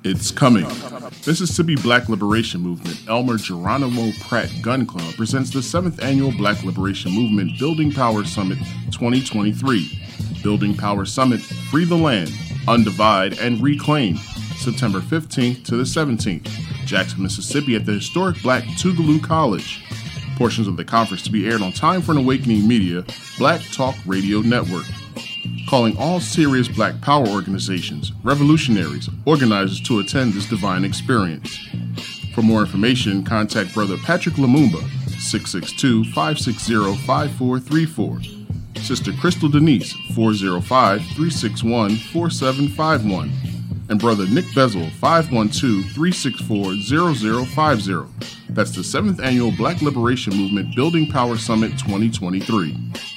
It's coming. Mississippi Black Liberation Movement Elmer Geronimo Pratt Gun Club presents the 7th Annual Black Liberation Movement Building Power Summit 2023. Building Power Summit, Free the Land, Undivide, and Reclaim, September 15th to the 17th, Jackson, Mississippi at the historic Black Tougaloo College. Portions of the conference to be aired on Time for an Awakening Media, Black Talk Radio Network. Calling all serious Black power organizations, revolutionaries, organizers to attend this divine experience. For more information, contact Brother Patrick Lumumba, 662-560-5434. Sister Crystal Denise, 405-361-4751. And Brother Nick Bezel, 512-364-0050. That's the 7th Annual Black Liberation Movement Building Power Summit 2023.